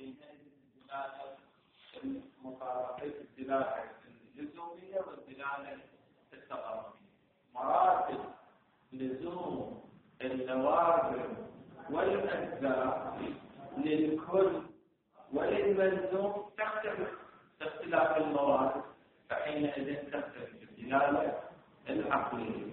حينئذ الدلالة المطابقة الدلالة اللزومية والدلالة التضامنية. مراتب لزوم اللوازم والأجزاء للكل وللملزوم تختلف باختلاف الموارد، فحينئذ تختلف الدلالة العقلية.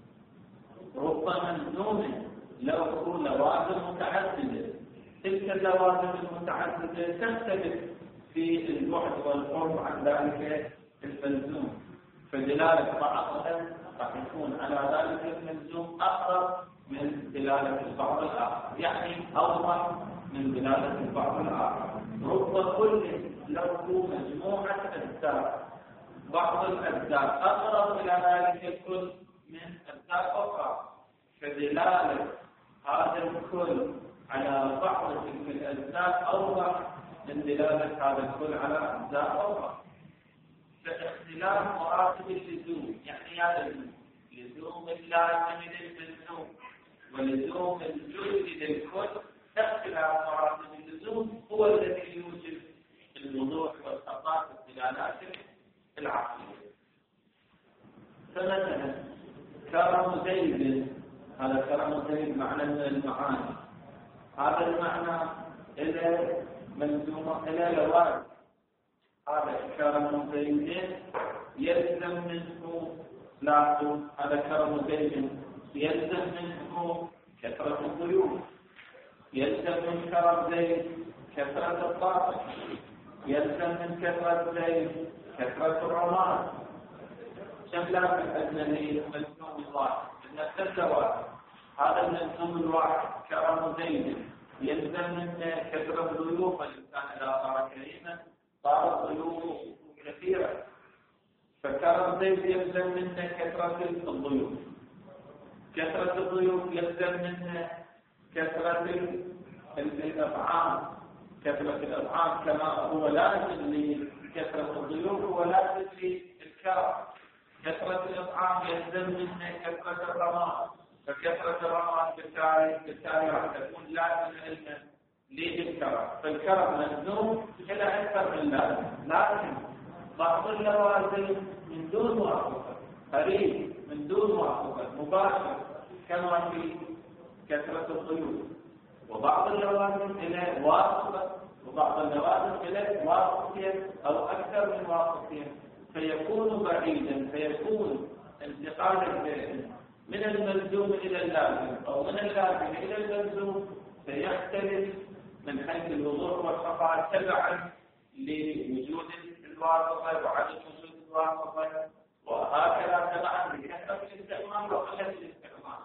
رب ملزوم له لوازم متعددة، تلك اللوازم المتعددة تختلف في البعد والقرب عن ذلك الملزوم، فدلالة بعضها راح يكون على ذلك الملزوم أقرب من دلالة البعض الآخر، يعني أوضح من دلالة البعض الآخر. رب كل له مجموعة أجزاء، بعض الأجزاء أقرب إلى ذلك الكل من أجزاء أخرى، فدلالة هذا الكل على بعض تلك الأجزاء أوضح من دلالة هذا الكل على أجزاء أخرى. فاختلاف مراتب اللزوم، يعني هذا لزوم اللازم للملزوم ولزوم الجزء للكل، اختلاف مراتب اللزوم هو الذي يوجب الوضوح والخطأ في الدلالات العقلية. فمثلا كرم زيد، هذا كرم زيد معنى من المعاني، هذا المعنى إلى ملزومة إلى لوازم. هذا كرم زيد يلزم منه، لاحظوا هذا كرم زيد يلزم منه كثرة الضيوف، يلزم من كرم زيد كثرة الطاقة، يلزم من كثرة زيد كثرة الرماد. شملة من أجنبي ملزوم الواحد إن الزواج، هذا الملزوم الواحد كرم زيد يلزم من كثرة الضيوف، الإنسان إذا صار كريما صارت ضيوف كثيرة، فكرم زيد يلزم من كثرة الضيوف، كثرة الضيوف يلزم من كثرة الأطعام، كثرة الأطعام كما هو لازم لكثرة الضيوف هو لازم للكرم. كثرة الأطعام يلزم من كثرة الرماد، فكثرة الرماد بالتالي راح تكون لازم للكرم، فالكرم ملزوم إلى أكثر من لازم. لكن بعض اللوازم من دون موافقة، قريب من دون موافقة مباشر كما في كثرة الضيوف، وبعض اللوازم إلى واسطة، وبعض اللوازم إلى واسطتين أو أكثر من واسطتين، فيكون بعيدا، فيكون انتقال الفعل من الملزوم إلى اللازم أو من اللازم إلى الملزوم سيختلف من حيث الوضوح والخفاء تبعا لوجود الواسطة وعدم وجود الواسطة، وهكذا تبعا لكثرة الاستعمال وقلة الاستعمال.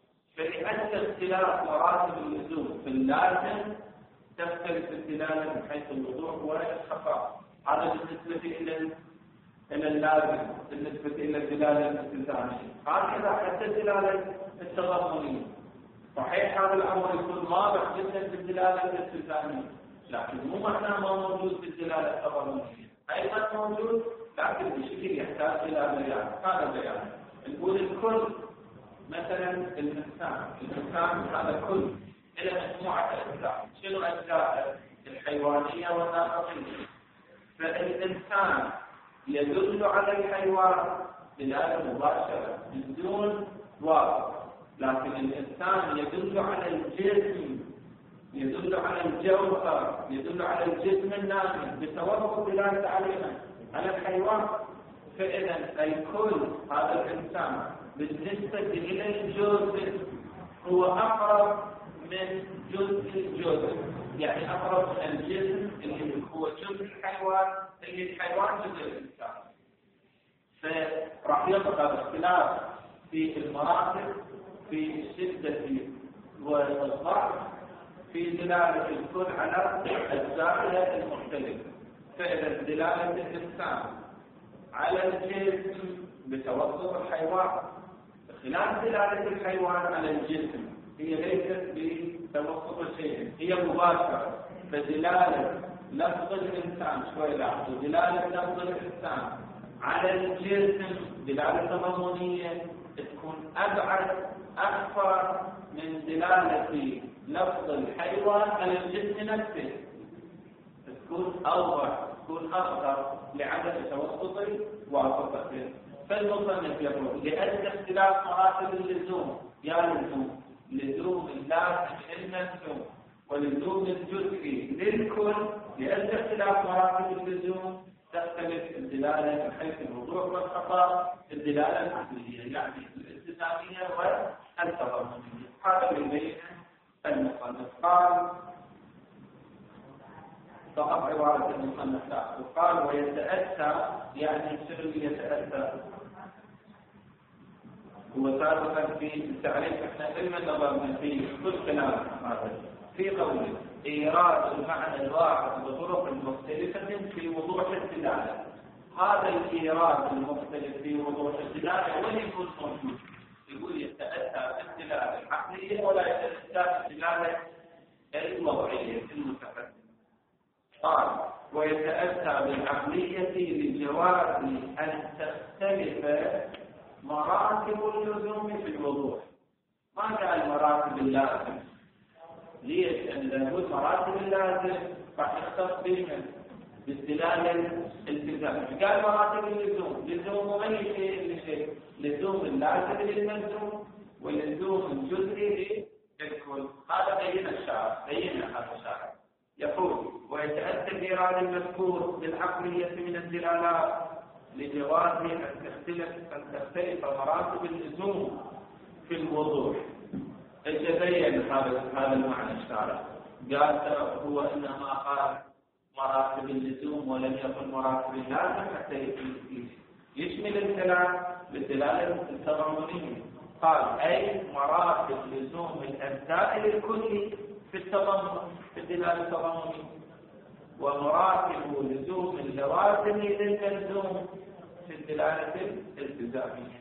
فلأجل اختلاف مراتب اللزوم في اللازم تختلف الدلالة من حيث الوضوح والخفاء. هذا بالنسبة إلى اللازم، بالنسبة إلى الدلالة الالتزامية. هكذا حتى الدلالة التضامنية، صحيح هذا الأمر يكون واضح جدا في الدلالة الالتزامية، لكن مو معناه ما موجود في الدلالة التضامنية، أيضا موجود لكن بشكل يحتاج إلى بيان. هذا بيان نقول الكل، مثلا الإنسان هذا كل إلى مجموعة أجزاء. شنو أجزاء؟ الحيوانية والناطقية. فالإنسان يدل على الحيوان دلالة مباشرة من دون واسطة، لكن الإنسان يدل على الجسم، يدل على الجوهر، يدل على الجسم النامي بتوافق دلالة على الحيوان. فإذا الكل هذا الإنسان بالنسبة إلى الجزء هو أقرب من جزء الجزء، يعني أقرب من الجسم اللي هو جزء الحيوان، اللي الحيوان جزء الإنسان. فراح يبقى الاختلاف في المراتب، في الشدة والضعف، في دلالة الكل على الزاوية المختلفة. فإذا دلالة الإنسان على الجسم بتوسط الحيوان خلاف دلالة الحيوان على الجسم، هي ليست بتوسط شيء، هي مباشرة. فدلالة لفظ الإنسان شوي لاحظوا، دلالة لفظ الإنسان على الجسم دلالة تضامنية تكون أبعد أكثر من دلالة لفظ الحيوان على الجسم نفسه. تكون أوضح، تكون أخطر لعدم توسط واسطته. فالمصنف يقول لأن اختلاف مراتب اللزوم لزوم اللازم الملزوم ولزوم الجزئي للكل، لأن اختلاف مراتب اللزوم تختلف الدلالة من حيث الوضوح والخطأ، الدلالة العقلية يعني الالتزامية والتضامنية. هذا يبين المصنف. قال فقط عبارة المصنف قال ويتأتى، يعني شنو يتأتى؟ هو سابقا في التعريف احنا علما نظرنا في كل كلام هذا في قوله إيراد المعنى الواحد بطرق مختلفة في وضوح الدلالة. هذا الإيراد المختلف في وضوح الدلالة وين يكون موجود؟ يقول يتأتى بالدلالة العقلية ولا يتأتى بالدلالة الوضعية المتقدمة. قال ويتأتى بالعقلية لجواز أن تختلف مراتب اللزوم في الوضوح. ما قال مراتب اللازم. ليش؟ لأن نقول مراتب اللازم راح نختص بها بالدلالة الالتزامية. قال مراتب اللزوم، لزوم أي شيء لشيء، لزوم اللازم للملزوم ولزوم الجزئي للكل. هذا بين الشارع، بين هذا الشارع. يقول ويتأتى الإيراد المذكور بالعقلية من الدلالات لجواز أن تختلف مراتب اللزوم في الوضوح. يتبين هذا المعنى الشارع. قال هو إنما قال مراتب اللزوم ولم يقل مراتب اللازم حتى يشمل الكلام بالدلالة التضامنية. قال أي مراتب لزوم الأجزاء للكل في التضمن، في الدلالة التضامنية، ومراتب لزوم اللوازم للملزوم في الدلالة الالتزامية.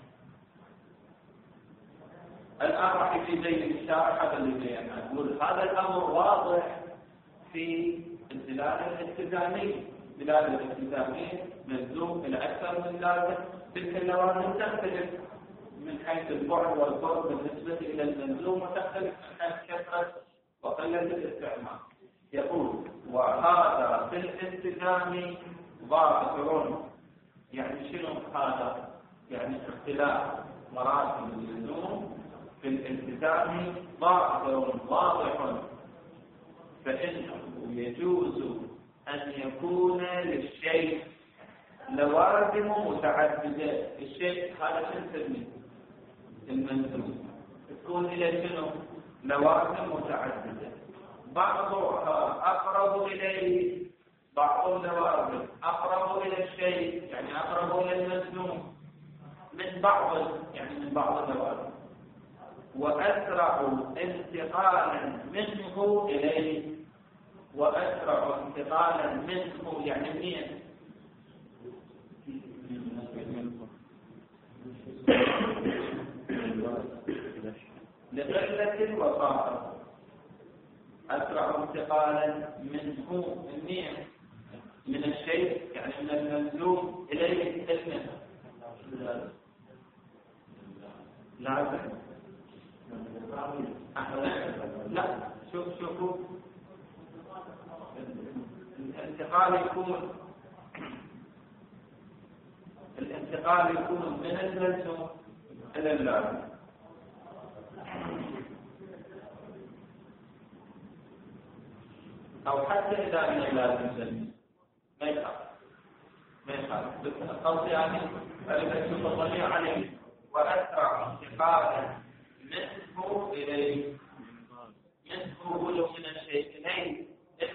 الآن راح يجي زي الشارع هذا اللي بينا نقول هذا الأمر واضح في الدلالة الالتزامية. الدلالة الالتزامية ملزوم إلى أكثر من لازم، تلك اللوازم تختلف من حيث البعد والقرب بالنسبة إلى الملزوم، وتختلف من حيث كثرة وقلة الاستعمال. يقول وهذا في الالتزام ظاهر. يعني شنو هذا؟ يعني اختلاف مراتب اللزوم في الالتزام ظاهر واضح، فإنه يجوز أن يكون للشيء لوازم متعددة. الشيء هذا نسميه الملزوم، تكون إلى شنو؟ لوازم متعددة، بعضها أقرب إليه، بعض اللوازم أقرب إلى الشيء يعني أقرب إلى الملزوم من بعض، يعني من بعض اللوازم، وأسرع انتقالا منه إليه. وأسرع انتقالا منه يعني منين؟ لقلة وصاحب. أسرع انتقالا منه منين؟ من الشيء يعني من الملزوم إليه اسمه لازم. لا شوفوا الانتقال يكون من الملزوم إلى اللازم. أو حتى إذا من اللازم ما يخالف القصد يعني فلتشوف الضمير عليه. وأسرع انتقالا منه إليه، منه ولو من الشيء إليه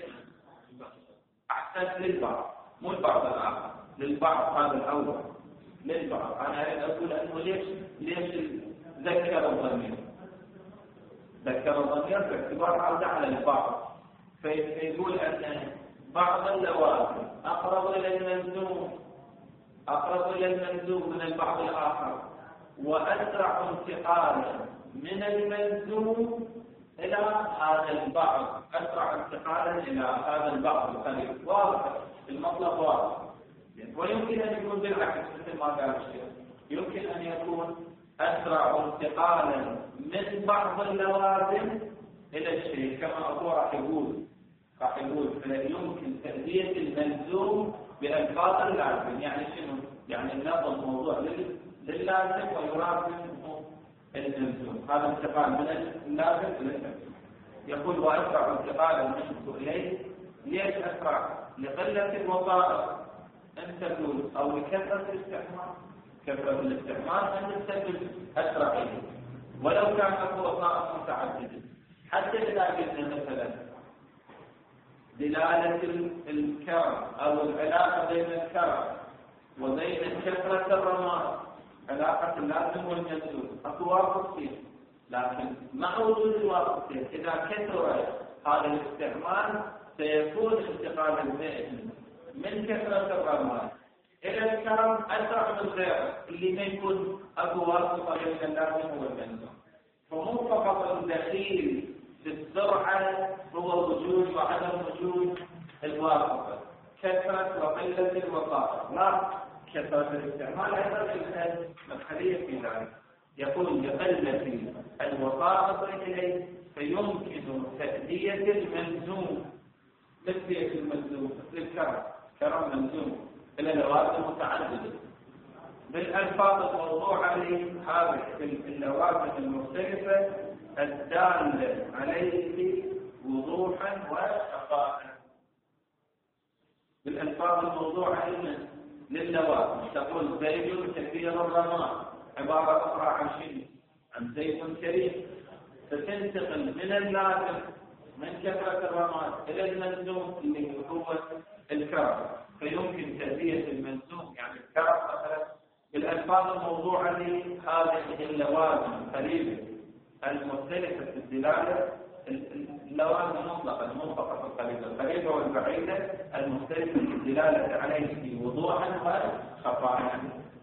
أحسن للبعض، مو البعض الآخر، للبعض. هذا الأول للبعض. أنا أريد أقول أنه ليش ذكر الضمير؟ ذكر الضمير باعتبار عودة على البعض، فيقول أن بعض اللوازم أقرب إلى الملزوم من البعض الآخر، وأسرع انتقالا من الملزوم إلى هذا البعض، أسرع انتقالا إلى هذا البعض القريب. واضح المطلب واضح. ويمكن أن يكون بالعكس مثل ما قال الشيخ، يمكن أن يكون أسرع انتقالا من بعض اللوازم إلى الشيء كما أبو راح يقول يمكن تأدية الملزوم بألفاظ اللازم. يعني شنو؟ يعني ناخذ الموضوع للازم ويراد منه الملزوم. هذا انتقال من اللازم إلى الملزوم. يقول وأسرع انتقالا منه إليه. ليش أسرع؟ لقلة الوظائف أن تقول أو لكثرة الاستعمال. كثرة الاستعمال أن تسبب أسرع إليه ولو كان له وظائف متعددة. حتى إذا قلنا مثلا دلالة الكرم أو العلاقة بين الكرم وبين كثرة الرماد، علاقة اللازم والملزوم أكو واقفتين، لكن مع وجود الواقفتين إذا كثر هذا الاستعمال سيكون انتقال الذهن من كثرة الرماد إلى الكرم أسرع من غيره اللي ما يكون أكو واسطة بين اللازم والملزوم. فمو فقط الدخيل في السرعة هو وجود وعدم وجود الواسطة، كثرة وقلة الوظائف، لا كثرة الاستعمال أيضا مدخلية في ذلك. يقول لقلة الوظائف إليه فيمكن تأدية الملزوم. تأدية الملزوم مثل الكرم، كرم ملزوم إلى لوازم متعددة بالألفاظ الموضوعة لهذه اللوازم المختلفة الدالة عليه وضوحا وشفاء. بالألفاظ الموضوعة للوازم تقول زيد كثير الرماد، عبارة أخرى عن شيء عن زيد كريم، فتنتقل من اللازم من كثرة الرماد إلى الملزوم اللي هو الكرم، فيمكن تأدية الملزوم يعني الكرم مثلا بالألفاظ الموضوعة لهذه اللوازم القريبة المختلفة في الدلالة. اللوازم المطلقة مو فقط القريبة والبعيدة المختلفة في الدلالة عليه وضوحا وخفاء.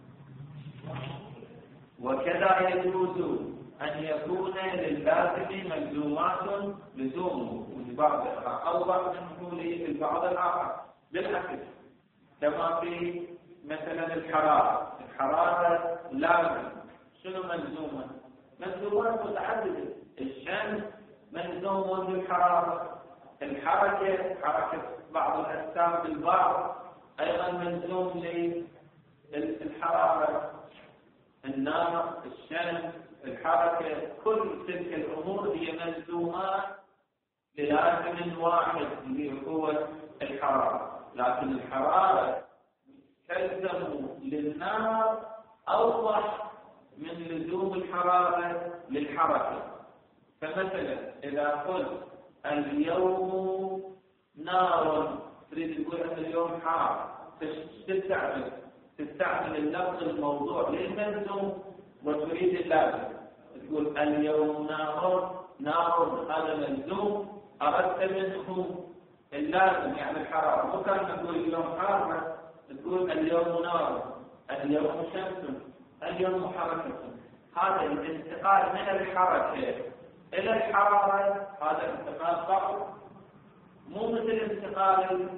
وكذا يجوز أن يكون لللازم ملزومات لزومه ولبعض أوضح منه للبعض الآخر بالعكس، كما في مثلا الحرارة لازم. شنو ملزومة؟ ملزومات متعددة. الشمس ملزوم بالحرارة، حركة بعض الأجسام بالبعض أيضا ملزوم للحرارة. النار، الشمس، الحركة، كل تلك الأمور هي ملزومات للازم واحد اللي هو الحرارة. لكن الحرارة تلزم للنار أوضح من لزوم الحرارة للحركة. فمثلا إذا قلت اليوم نار تريد تقول أن اليوم حار، تستعمل اللفظ الموضوع للملزوم وتريد اللازم، تقول اليوم نار هذا ملزوم، أردت منه اللازم يعني الحرارة. مو كان نقول اليوم حار، تقول اليوم نار، اليوم شمس، اليوم حركة. هذا الانتقال من الحركة إلى الحرارة هذا انتقال صعب، مو مثل انتقال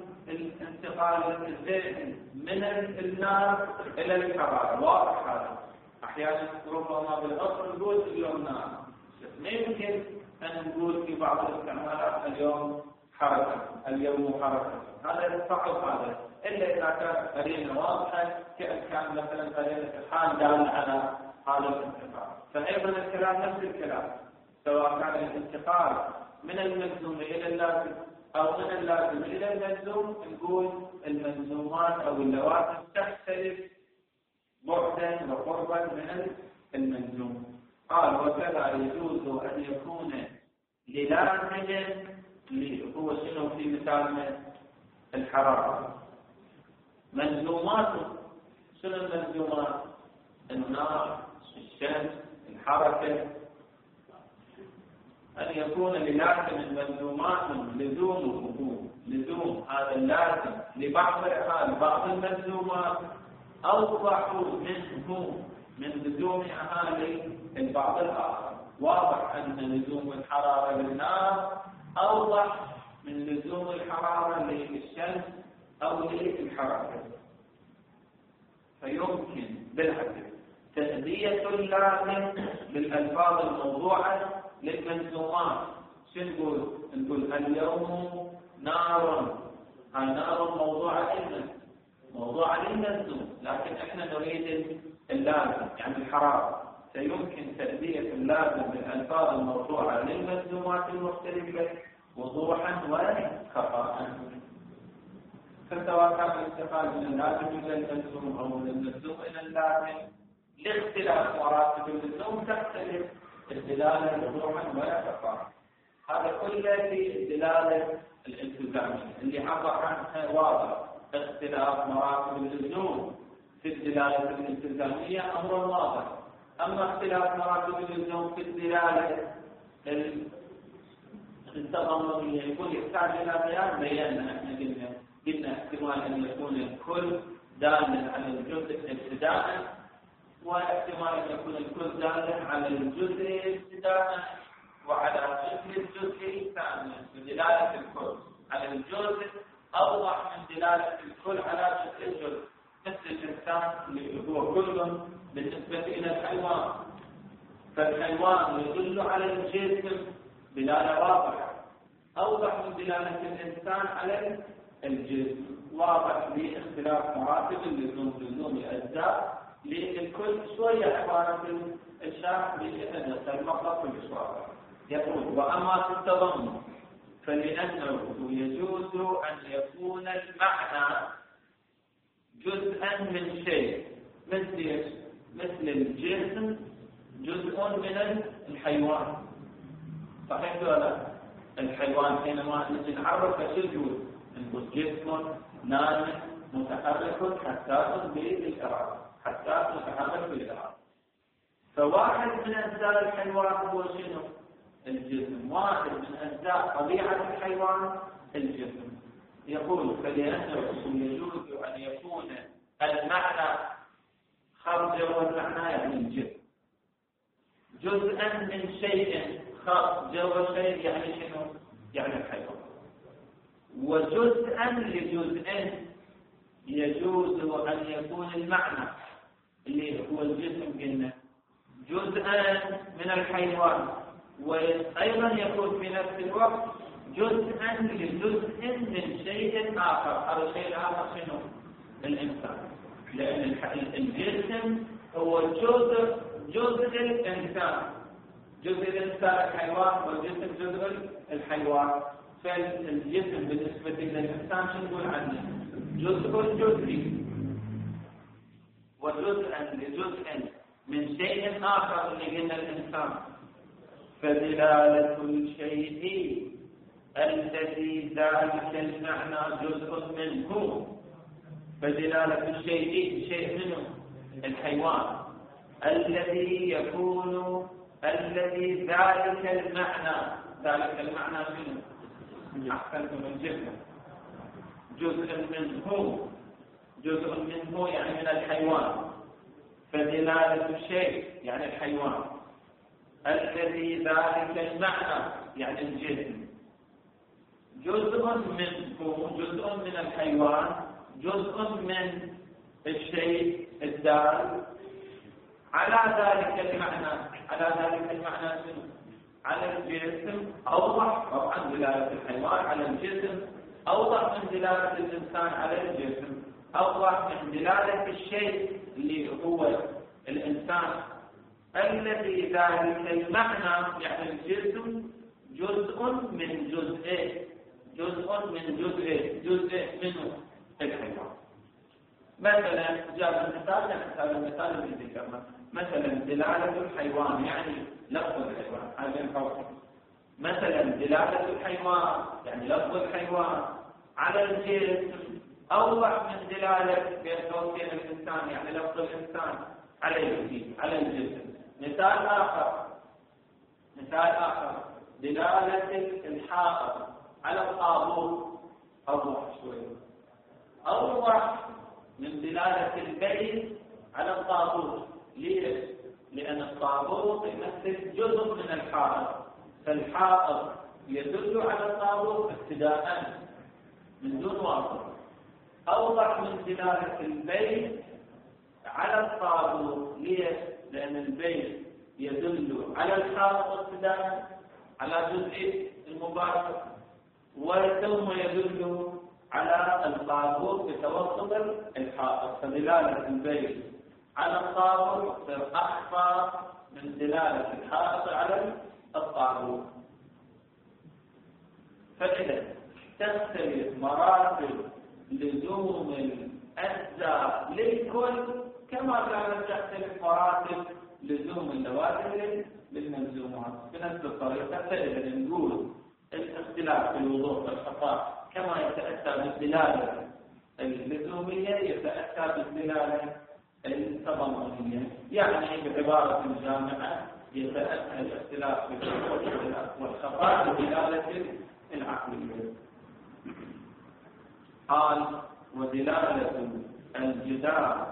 الذهن من النار إلى الحرارة. واضح هذا. أحيانا ربما بالأصل نقول اليوم نار، ما يمكن أن نقول في بعض الاستعمالات اليوم حركة، اليوم حركة. هذا صعب هذا، إلا إذا كانت قرينة واضحة كان مثلا قرينة الحال دالة على هذا الانتقال. فأيضا الكلام نفس الكلام، سواء كان الانتقال من الملزوم إلى اللازم أو من اللازم إلى الملزوم، نقول الملزومات أو اللوازم تختلف بعدا وقربا من الملزوم. قال وكذا يجوز أن يكون للازم هو شنو في مثال الحرارة ملزومات. شنو الملزومات؟ النار، الشمس، الحركة. أن يكون للازم الملزومات لزوم هذا اللازم لبعض الملزومات أوضح منه من لزوم أهالي البعض الآخر. واضح أن لزوم الحرارة للنار أوضح من لزوم الحرارة للشمس أو للحركة. فيمكن بالعكس تأدية اللازم بالألفاظ الموضوعة للملزومات. شو نقول اليوم نار، هاي نار موضوعة للملزوم، لكن احنا نريد اللازم يعني الحرارة. سيمكن تأدية اللازم بالألفاظ الموضوعة للملزومات المختلفة وضوحا وخفاء. فسواء كان الانتقال من اللازم إلى الملزوم أو من الملزوم إلى اللازم لاختلاف مراتب اللزوم تختلف الدلالة وضوحا وخفاء. هذا كله في الدلالة الالتزامية اللي عبر عنها واضح. اختلاف مراتب اللزوم في الدلالة الالتزامية أمر واضح. أما اختلاف مراتب اللزوم في الدلالة التضمنية يكون يحتاج إلى بيان. بينا احنا قلنا احتمال أن يكون الكل دالا على الجزء ابتداء، واحتمال أن يكون الكل دالا على الجزء ابتداء وعلى الجزء ثانيا. بدلالة الكل على الجزء أوضح من دلالة الكل على الجزء، مثل الإنسان اللي هو كل بالنسبة إلى الحيوان. فالحيوان يدل على الجسم دلالة واضحة أوضح من دلالة الإنسان على الجسم، واضح لاختلاف مراتب اللزوم الأجزاء للكل شوية عبارة الشرح لهذا المطلب كل واضح. يقول وأما في التضمن فلأنه يجوز أن يكون المعنى جزءا من شيء مثل الجسم جزء من الحيوان. صحيح ولا؟ الحيوان حينما نعرف شو الجزء نقول جسم نام متحرك حساس بالإرادة، حساس متحرك بالإرادة. فواحد من أجزاء الحيوان هو شنو؟ الجسم. واحد من أجزاء طبيعة الحيوان الجسم. يقول فلأنه يجوز أن يكون المعنى خارج والمعنى يعني الجسم جزءا من شيء خاص جوه شيء يعني شنو؟ يعني الحيوان. وجزءا لجزء يجوز أن يكون المعنى اللي هو الجسم قلنا جزءا من الحيوان، وأيضا يكون في نفس الوقت جزءا لجزء من شيء آخر. هذا الشيء الآخر شنو؟ الإنسان. لأن الجسم هو جزء الإنسان. جزء الإنسان الحيوان والجسم جزء الحيوان. فالجسم بالنسبة للإنسان شو نقول عنه؟ جزء وجزءا لجزء من شيء آخر اللي قلنا الإنسان. فدلالة الشيء الذي ذلك المعنى جزء منه. فدلالة الشيء شيء منه الحيوان الذي يكون الذي ذلك المعنى منه أحسنتم الجسم جزء منه يعني من الحيوان. فدلالة الشيء يعني الحيوان الذي ذلك المعنى يعني الجسم جزء من الحيوان جزء من الشيء الدال على ذلك المعنى شنو؟ على الجسم. أوضح طبعا دلالة الحيوان على الجسم أوضح من دلالة الإنسان على الجسم، أوضح من دلالة الشيء اللي هو الإنسان الذي ذلك المعنى يعني الجسم جزء من منه الحيوان. مثلا جاب المثال اللي ذكرنا مثلا دلالة الحيوان يعني لفظ الحيوان هذا القول. مثلا دلالة الحيوان يعني لفظ الحيوان على الجسم أوضح من دلالة بين قوسين الإنسان يعني لفظ الإنسان على الجسم. مثال آخر دلالة الحائط على الطابوت أوضح شوي، أوضح من دلالة البيت على الطابوت. ليش؟ لأن الطابوت يمثل جزء من الحائط، فالحائط يدل على الطابوت ابتداء من دون واسطة. أوضح من دلالة البيت على الطابوت. ليش؟ لأن البيت يدل على الحائط ابتداء على جزء المباشر. وثم يدل على القابور بتوسط الحائط، فدلالة البيت على القابور تصير أخفى من دلالة الحائط على القابور. فإذا تختلف مراتب لزوم الأجزاء للكل كما كانت تختلف مراتب لزوم اللوازم للملزومات بنفس الطريقة. فإذا نقول الاختلاف في الوضوح والخفاء كما يتأتى بالدلالة اللزومية يتأتى بالدلالة التضمنية، يعني بعبارة جامعة يتأتى الاختلاف في الوضوح والخفاء بدلالة العقلية. قال ودلالة الجدار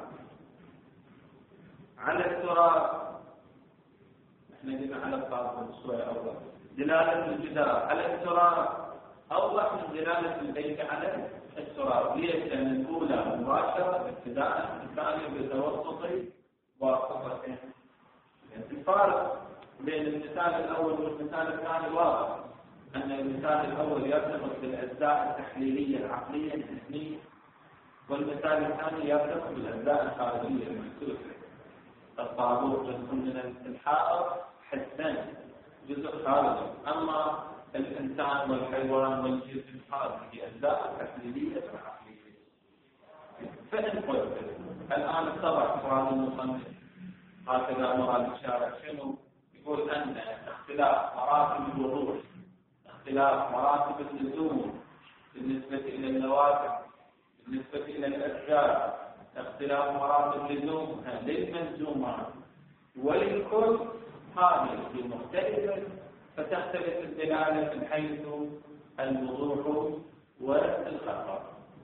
على التراب، احنا قلنا على الطاقة شوية أول، دلالة الجدار على التراب أوضح من دلالة البيت على التراب. ليش؟ لأن الأولى مباشرة ابتداء، الثانية بتوسط واسطتين. الفارق بين المثال الأول والمثال الثاني واضح، أن المثال الأول يرتبط بالأجزاء التحليلية العقلية الذهنية، والمثال الثاني يرتبط بالأجزاء الخارجية المحسوسة. الطابور جزء من الحائط حسين، جزء خارجي، أما الإنسان والحيوان والجسم هذه أجزاء تحليلية وعقلية. فإن قلت الآن اتضح مراد المصنف هكذا مراد الشارع شنو؟ يقول أن اختلاف مراتب الوضوح، اختلاف مراتب اللزوم بالنسبة إلى اللوازم، بالنسبة إلى الأشجار، اختلاف مراتب لزومها للملزومات وللكل، هذه مختلفة، فتختلف الدلالة من حيث الوضوح والخفاء.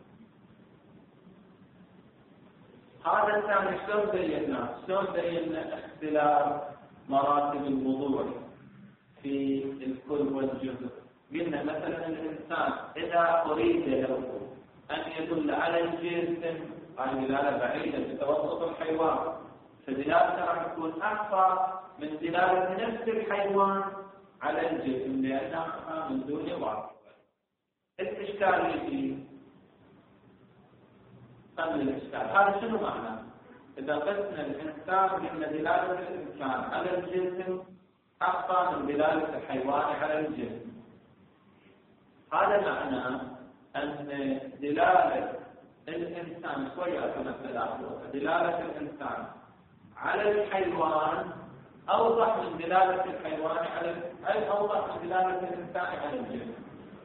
هذا الثاني شلون بيناه؟ شلون بينا اختلاف مراتب الوضوح في الكل والجزء؟ قلنا مثلا الإنسان إذا أريد له أن يدل على الجسم هذه دلالة بعيدة بتوسط الحيوان، فدلالته راح تكون أخفى من دلالة نفس الحيوان على الجسم لأنها من دون واقع. الإشكال يجي قبل الإشكال، هذا شنو معناه؟ إذا قسنا الإنسان بأن دلالة الإنسان على الجسم أخفى من دلالة الحيوان على الجسم، هذا معناه أن دلالة الإنسان شوية مثل دلالة الإنسان على الحيوان أوضح من دلالة الحيوان على أي أوضح من دلالة الإنسان على الجسم.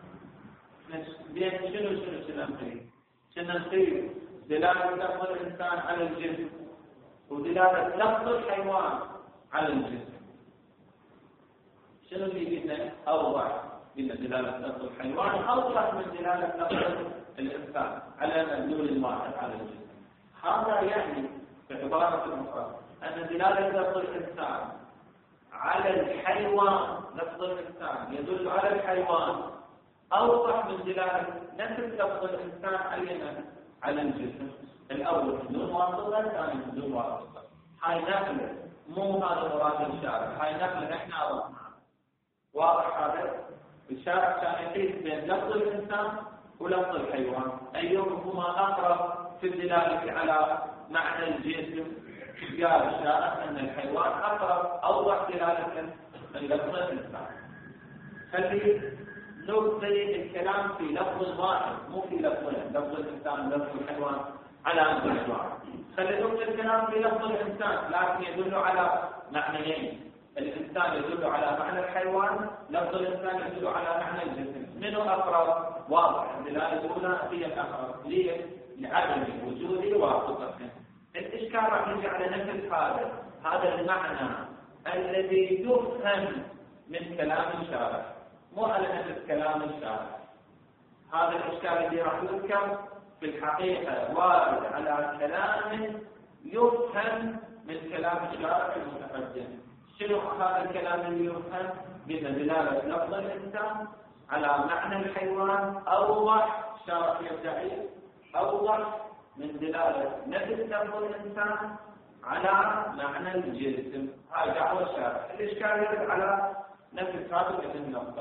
بين شنو نقول دلالة لفظ الإنسان على الجسم ودلالة لفظ الحيوان على الجسم. شنو اللي قلنا أوضح؟ قلنا دلالة لفظ الحيوان أوضح من دلالة لفظ الإنسان على مدلول واحد على الجسم. هذا يعني بعبارة أخرى أن دلالة لفظ الإنسان على الحيوان، لفظ الإنسان يدل على الحيوان أوضح من دلالة نفس لفظ الإنسان على الجسم. الأول بدون واسطة، الثاني بدون واسطة. هاي نقلة، مو هذا مراد الشارع، هاي نقلة احنا عرفناها. واضح هذا؟ الشارع كان يقيس بين لفظ الإنسان ولفظ الحيوان، أيهما أقرب في الدلالة على معنى الجسم. قال الشارع أن الحيوان أقرب أوضح دلالة من لفظ الإنسان. خلي نبقي الكلام في لفظ واحد، مو في لفظين، لفظ الإنسان ولفظ الحيوان على أنواع واحد. خلي نبقي الكلام في لفظ الإنسان لكن يدل على معنيين. الإنسان يدل على معنى الحيوان، لفظ الإنسان يدل على معنى الجسم. منو أقرب؟ واضح الدلالة الأولى هي الأقرب. ليه؟ لعدم وجود واسطة. الإشكال راح يجي على نفس هذا المعنى الذي يفهم من كلام الشارع، مو على نفس كلام الشارع. هذا الإشكال الذي راح يذكر في الحقيقة وارد على كلام يفهم من كلام الشارع المتقدم. شنو هذا الكلام اللي يفهم؟ بدلالة لفظ الإنسان على معنى الحيوان أوضح، الشارع يدعي أوضح من دلالة نفس لفظ الإنسان على معنى الجسم. هاي دعوة الشارع. الإشكال يرد على نفس هذا الاسم الأفضل.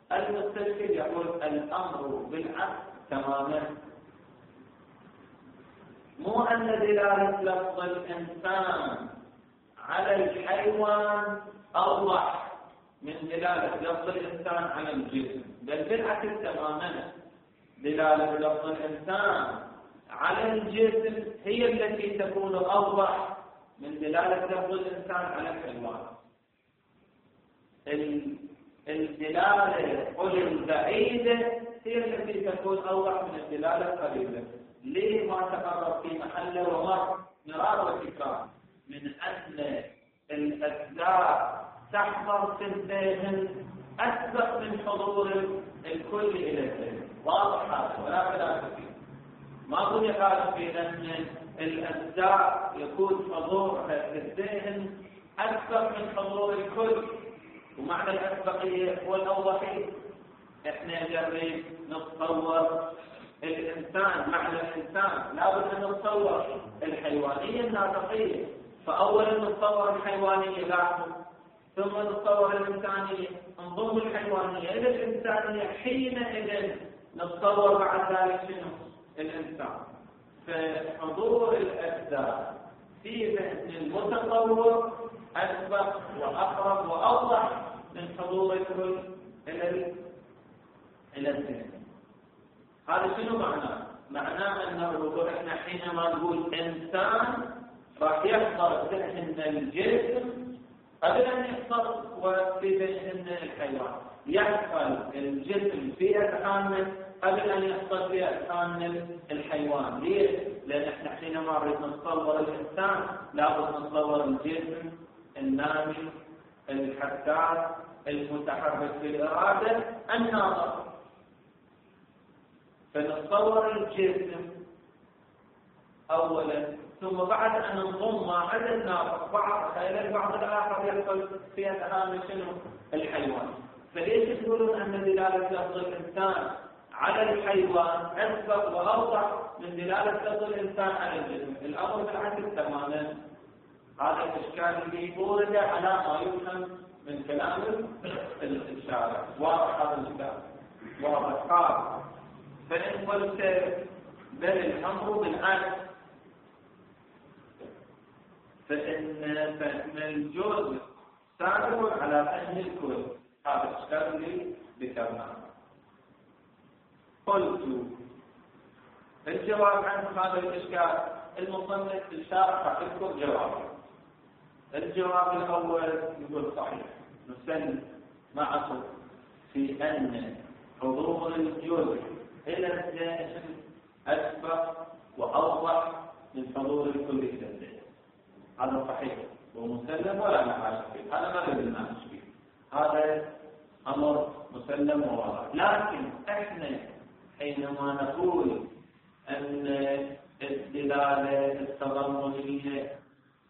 المستشكل يقول الأمر بالعكس تماما، مو أن دلالة لفظ الإنسان على الحيوان أوضح من دلالة لفظ الإنسان على الجسم، بل بالعكس تماما، دلالة لفظ الإنسان على الجسم هي التي تكون أوضح من دلالة لفظ الإنسان على الحيوان. الدلالة البعيدة هي التي تكون أوضح من الدلالة القريبة. ليه ما تقرر في محله مرار وتكرار من أن الأجزاء تحضر في الذهن أسبق من حضور الكل إلى الذهن، واضح هذا ولا خلاف فيه. ما أقول يخالف في أن الأجزاء يكون حضورها في الذهن أسبق من حضور الكل، ومعنى الأسبقية هو الأوضحية. إحنا نجرب نتصور الإنسان، معنى الإنسان لابد أن نتصور الحيوانية الناطقية، فأولا نتصور الحيوانية لاحظوا، ثم نتصور الإنسانية، نضم الحيوانية إلى الإنسانية، حينئذ نتصور بعد ذلك شنو؟ الإنسان. فحضور الأجزاء في ذهن المتصور أسبق وأقرب وأوضح من حضور الكل إلى الذهن. هذا شنو معناه؟ معناه أنه إحنا حينما نقول إنسان راح يحضر ذهن الجسم قبل أن يحضر وفي ذهن الحيوان، يحصل الجسم في أذهاننا قبل أن يحصل في أذهان الحيوان. ليش؟ لأن إحنا حينما نريد نتصور الإنسان لابد نتصور الجسم النامي الحساس المتحرك في الإرادة الناطق، فنتصور الجسم أولا، ثم بعد أن نضم ما عدا الناطق إلى البعض الآخر يحصل في أذهان شنو؟ الحيوان. فليش تقولون أن دلالة لفظ الإنسان على الحيوان أسبق وأوضح من دلالة لفظ الإنسان على الجسم؟ الأمر بالعكس تماما. هذا الإشكال اللي ورد على ما يفهم من كلام الشارع. واضح هذا الإشكال؟ واضح. فإن قلت بل الأمر بالعكس فإن الجزء سابق على فهم الكل. هذا الإشكال اللي ذكرناه. قلت الجواب عن هذا الإشكال المصنف الشارح يذكر جوابه. الجواب الأول يقول صحيح، نسلم معه في أن حضور الجزء إلى الذهن أسبق وأوضح من حضور الكل إلى الذهن. هذا صحيح ومسلم ولا نقاش فيه، هذا ما لازم نناقش فيه، هذا أمر مسلم وواضح. لكن إحنا حينما نقول أن الدلالة التضمنية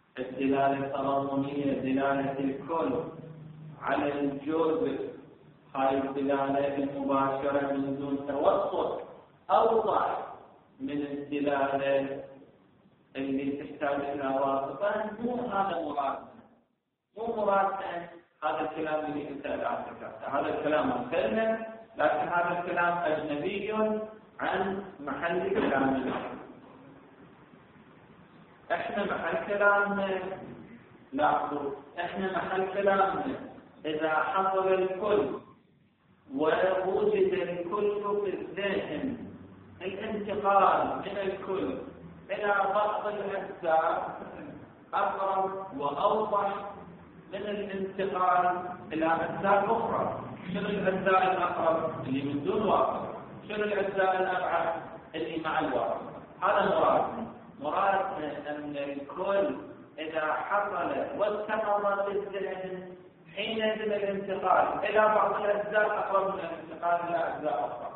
دلالة الكل على الجزء، هاي الدلالة المباشرة من دون توسط أوضح من الدلالة اللي تحتاج إلى واسطة. مو هذا مرادنا، هذا الكلام اللي أنت الآن ذكرته، هذا الكلام مسلم، لكن هذا الكلام أجنبي عن محل كلامنا. إحنا محل كلامنا، لاحظوا، إحنا محل كلامنا إذا حصل الكل ووجد الكل في الذهن، الانتقال من الكل إلى بعض الأجزاء أقرب وأوضح من الانتقال إلى أجزاء أخرى. شنو الأجزاء الأقرب؟ اللي من دون واقع. شنو الأجزاء الأبعد؟ اللي مع الواقع. هذا مرادنا أن الكل إذا حصل واستقر في الذهن حينئذ الانتقال إلى بعض الأجزاء أقرب من الانتقال إلى أجزاء أخرى.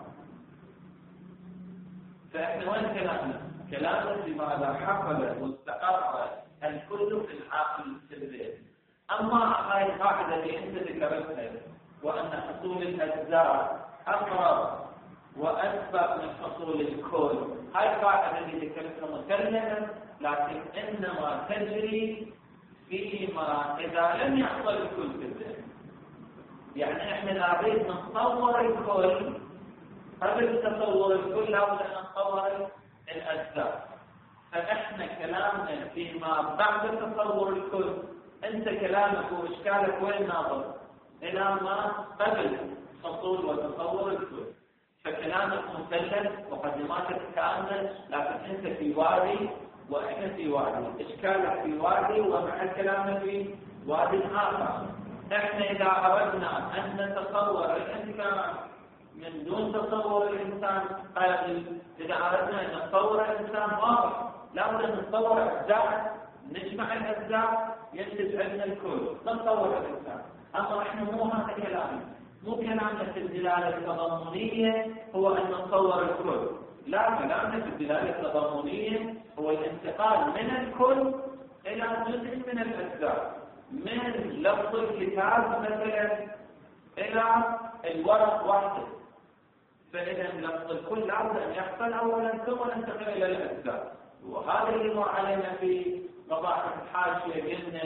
فإحنا وين كلامنا؟ كلامنا لماذا حصل واستقر الكل في العقل في الذهن. أما هاي القاعدة اللي أنت ذكرتها، وأن حصول الأجزاء أقرب وأسبق من حصول الكل، هاي القاعدة اللي ذكرتها مسلمة، لكن إنما تجري فيما إذا لم يحصل الكل في الذهن. يعني احنا نريد نتصور الكل، قبل تصور الكل لابد ان نتصور الاجزاء. فاحنا كلامنا فيما بعد تصور الكل، انت كلامك واشكالك وين ناظر؟ الى ما قبل حصول وتصور الكل. فكلامك مثلث، مقدماتك كامله، لكن انت في وادي واحنا في وادي، اشكالك في وادي ومع كلامنا في وادي اخر. احنا اذا اردنا ان نتصور الانسان من دون تصور الانسان قابل، اذا اردنا ان نتصور الانسان واضح لابد ان نتصور اجزاء، نجمع الاجزاء ينتج عندنا الكل، نتصور الانسان. اما احنا مو هذا كلامنا، مو كلامنا في الدلاله التضمنيه هو ان نتصور الكل، لا، كلامنا في الدلاله التضمنيه هو الانتقال من الكل الى جزء من الاجزاء، من لفظ الكتاب مثلا الى الورق وحده. فاذا لفظ الكل لابد ان يحصل اولا ثم ننتقل الى الاجزاء. وهذا اللي مر علينا في مباحث الحاشيه، قلنا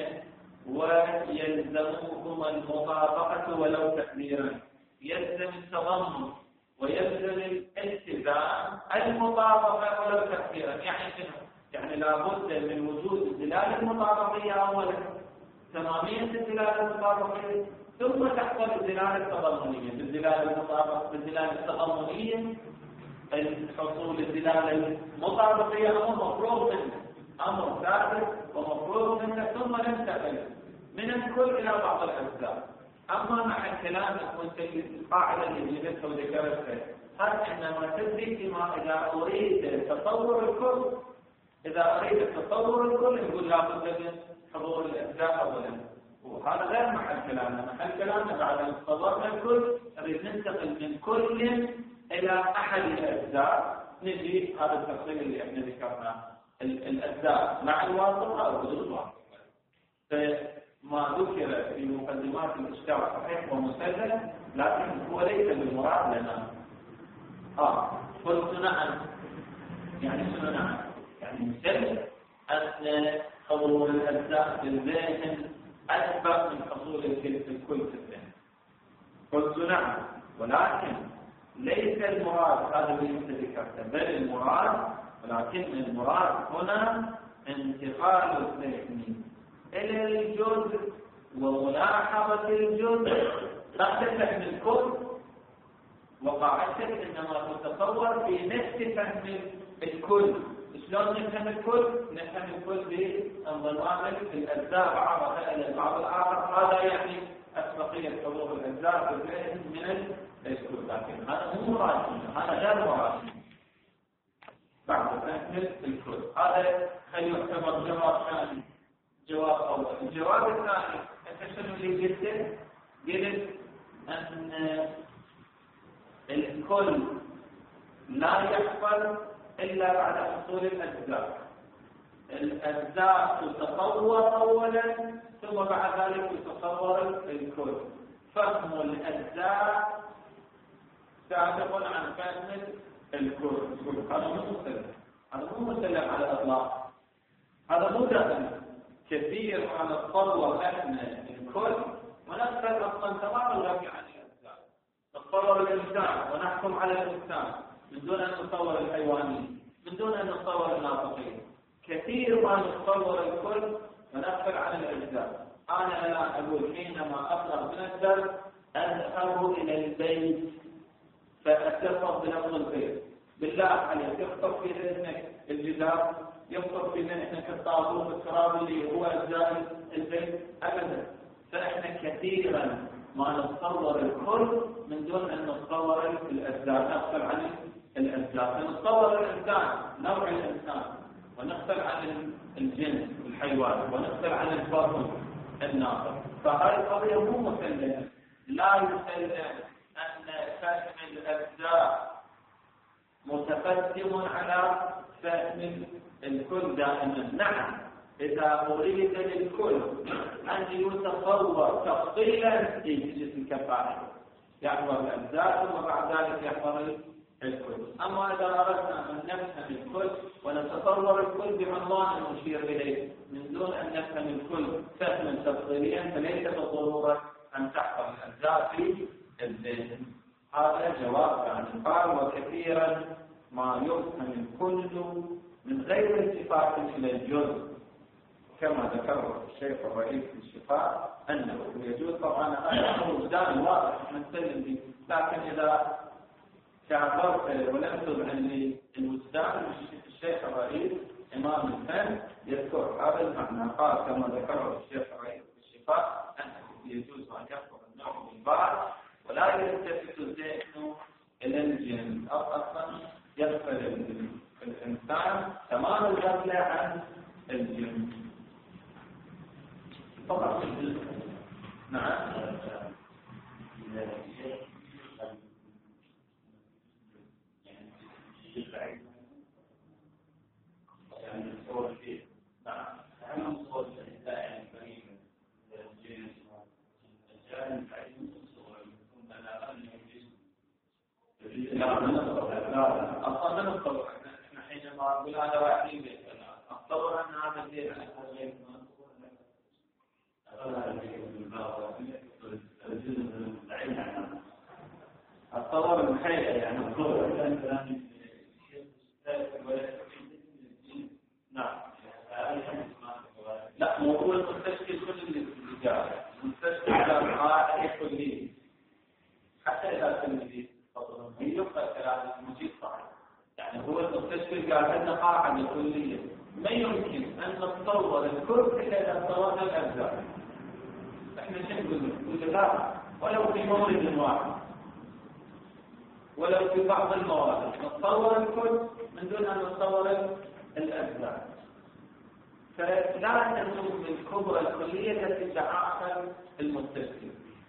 ويلزمكم المطابقه ولو تقديرا، يلزم التضمن ويلزم الالتزام المطابقه ولو تقديرا. يعني شنو؟ يعني لابد من وجود الدلاله المطابقيه اولا، تماميه الدلاله المطابقيه، ثم تحصل الدلاله التضمنيه. بالدلاله التضمنيه الحصول الدلاله المطابقيه امر مفروغ منه، امر ثابت ومفروغ منه، ثم ننتقل من الكل الى بعض الاجزاء. اما مع الكلام وانت القاعده اللي جبتها وذكرتها، هل انما تدري فيما اذا اريد تصور الكل، اذا اريد تصور الكل نقول لابد من حضور الاجزاء اولا، وهذا غير محل كلامنا. محل كلامنا بعد ان تصورنا الكل نريد ننتقل من كل الى احد الاجزاء، نجي هذا التفصيل اللي احنا ذكرناه، الاجزاء مع الواسطه او بدون واسطه. فما ذكر في مقدمات الاشكال صحيح ومسلم، لكن هو ليس بالمراد لنا. قلت نعم، يعني شنو نعم؟ يعني مسلم ان حضور الاجزاء في الذهن اسبق من حصول الكل في الذهن. قلت نعم، ولكن ليس المراد هذا اللي انت ذكرته، بل المراد، ولكن المراد هنا انتقال الذهن الى الجزء وملاحظه الجزء تحت فهم الكل. وقاعدتك انما تتصور في نفس فهم الكل. شلون نفهم الكل؟ نفهم الكل بانضمام الاجزاء بعضها الى البعض الاخر، هذا يعني اسبقيه حضور الاجزاء بالذهن من الكل، لكن هذا مو مراد، هذا غير مراد بعد فهم الكل. هذا خلي يعتبر جواب ثاني. جواب اول. الجواب الثاني انت شنو اللي قلته؟ قلت ان الكل لا يحصل إلا بعد حصول الأجزاء. الأجزاء تتصور أولا ثم بعد ذلك يتصور الكل. فهم الأجزاء سابق عن فهم الكل. هذا مو مسلم، هذا مو مسلم على الإطلاق، هذا مو دائم. كثير ما نتصور احنا الكل ونفهم أصلا تمام الغني عن الأجزاء. نتصور الإنسان ونحكم على الإنسان من دون أن نتصور الحيوانين، من دون أن نتصور الناطقين. كثير ما نتصور الكل ونغفل عن الأجزاء. أنا الآن أقول حينما أفرغ من الدرس أذهب إلى البيت فأتلفظ بلفظ البيت. بالله عليك يخطر في ذهنك الجدار، يخطر في ذهنك الطابوق الترابي اللي هو أجزاء البيت؟ أبدا. فإحنا كثيرا ما نتصور الكل من دون أن نتصور الأجزاء، نغفل عن الأجزاء. فنتصور الإنسان، نوع الإنسان، ونغفل عن الجنس الحيوان، ونغفل عن الفرد الناطق. فهذه القضية مو مسلمة. لا يسلم أن فهم الأجزاء متقدم على فهم الكل دائما. نعم، إذا أريد للكل أن يتصور تفصيلا في جسم كفاحه يحضر الأجزاء ثم بعد ذلك يحضر الكل. أما إذا أردنا أن نفهم الكل ونتصور الكل بعنوان نشير إليه من دون أن نفهم الكل فهما تفصيليا، فليس بالضرورة أن تحفظ الأجزاء في الذهن. هذا جواب عن قال وكثيرا ما يفهم الكل من غير التفات إلى الجزء، كما ذكر الشيخ الرئيس في الشفاء أنه يجوز. طبعا هذا وجدان واضح نسلم به، لكن إذا تعبرت ولم تبعن لي الوجدان، الشيخ الرئيس إمام الفن يذكر هذا المعنى. قال كما ذكره الشيخ الرئيس في الشفاء أنه يجوز أن يحفظ النوع من بعض ولا يلتفت الذهن إلى الجن، أو أصلا يغفل الإنسان تمام الغفلة عن الجن. طبعا نعم. يعني الصور فيه نعم أهم صور الإنسان الكريم الجن الجان العلم الصور ثم لا أن يجلس لا أصلا من الصور. إحنا حينما نقول هذا واحد أتصور أن هذا الدين الصور المحيئة يعني الصور نعم. لا مو هو المستشكل كل اللي جاء المستشكل على قاعدة كلية، حتى إذا كان جديد يبقى كلام المجيد صحيح. يعني هو المستشكل قال عندنا قاعدة كلية ما يمكن أن نتصور الكل إلا إذا صورنا الأجزاء. احنا شو نقول لا ولو في مورد واحد ولو في بعض الموارد نتصور الكل من دون أن نتصور الأجزاء. فلا تنسوا الكبرى الكلية التي تعاقل المستشكل،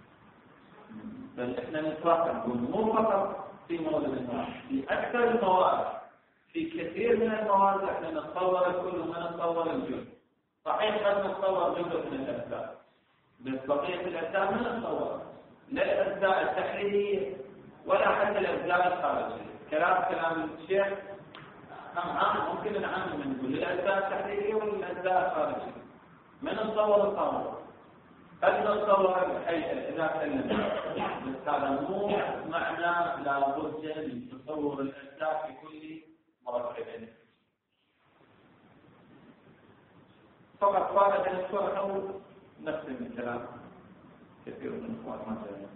بل احنا نتوقع مو فقط في مورد واحد، في أكثر الموارد، في كثير من الموارد احنا نتصور الكل وما نتصور الجزء. صحيح قد نتصور جزء من الأجزاء، بس بقية الأجزاء ما نتصور، لا الأجزاء التحليلية ولا حتى الأجزاء الخارجية. كلام الشيخ عام ممكن نعم نقول الأجزاء التحليلية والأجزاء الخارجية ما نتصور الطاولة، قد نتصور الحقيقة إذا كلمنا، بس هذا مو معنى لابد من تصور الأجزاء في كل مركب. فقط فارغ الصورة أو نفس الكلام كثير من الأخوان ما جاء.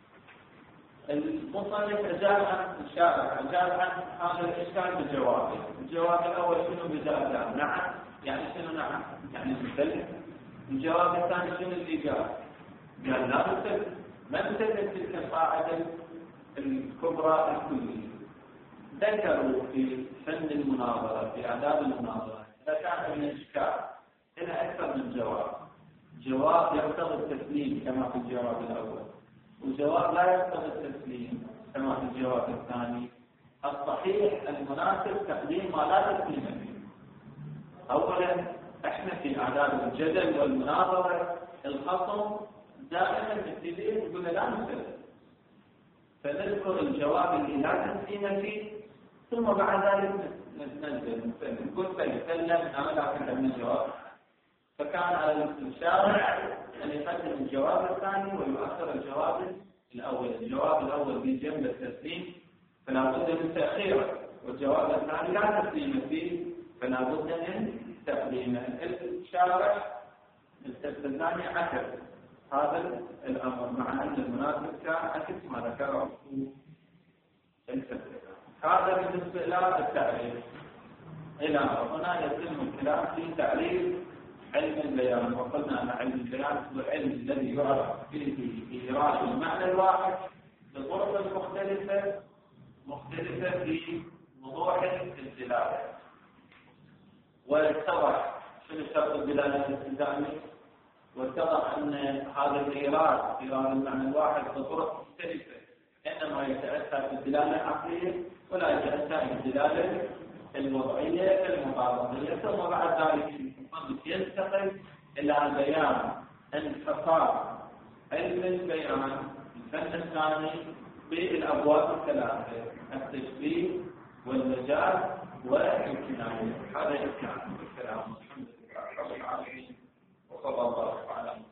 المصنف أجاب عن الشارع، أجاب عن هذا الإشكال بجوابه. الجواب الأول شنو بجواب نعم، يعني شنو نعم؟ يعني مثل. الجواب الثاني شنو اللي قال لا مثل، ما مثل تلك القاعدة الكبرى الكلية. ذكروا في فن المناظرة في آداب المناظرة إذا كان من إشكال إلى أكثر من جواب يقتضي التسليم كما في الجواب الأول، وجواب لا يقتضي التسليم كما في الجواب الثاني. الصحيح المناسب تقديم ما لا تسليم فيه. أولا احنا في آداب الجدل والمناظرة الخصم دائما نبتدي نقول لا نسلم، فنذكر الجواب اللي لا تسليم فيه ثم بعد ذلك ننزل نقول سلم أنا لكن من الجواب. فكان على الشارع أن يقدم الجواب الثاني ويؤخر الجواب الأول. الجواب الأول بجنب التسليم فلا بد من تأخيره، والجواب الثاني لا تسليم فيه فلا بد من تقديمه. الشارع الثاني عكس هذا الأمر، مع أن المناسب كان عكس ما ذكره الفقه. هذا بالنسبة للتعريف. إلى هنا يتم الكلام في تعريف علم البيان. وقلنا أن علم البيان هو العلم الذي يعرف فيه إيراد المعنى الواحد بطرق مختلفة في وضوح الدلالة. واتضح شنو شرط الدلالة الالتزامي، واتضح أن هذا الإيراد المعنى الواحد بطرق مختلفة إنما يتأتى بالدلالة العقلية ولا يتأتى بالدلالة الوضعية المطابقية. ثم بعد ذلك ينتقل إلى بيان انحصار علم البيان الفن الثاني بالأبواب الثلاثة: التشبيه والمجاز والكناية. هذا الكلام. الحمد لله رب العالمين وصلى الله على